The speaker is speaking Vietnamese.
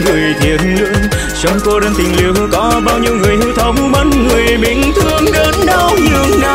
người thiện lương. Trong cô đơn tình liêu có bao nhiêu người hư thông mất người bình thường, đớn đau nhường nào.